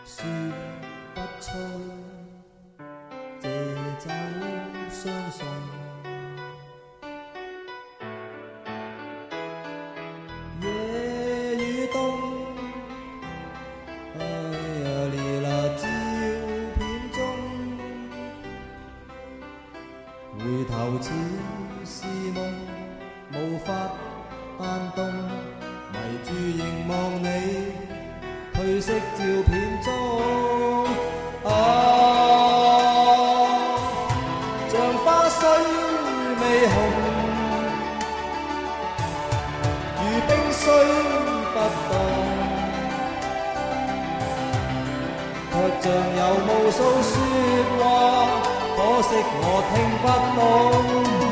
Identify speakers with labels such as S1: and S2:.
S1: 说不出借酒相送，夜雨冬，哎呀离了照片中，回头似是梦，无法弹动，迷住凝望你褪色照片中，像花虽未红，如冰虽不冻，却像有无数说话，可惜我听不懂。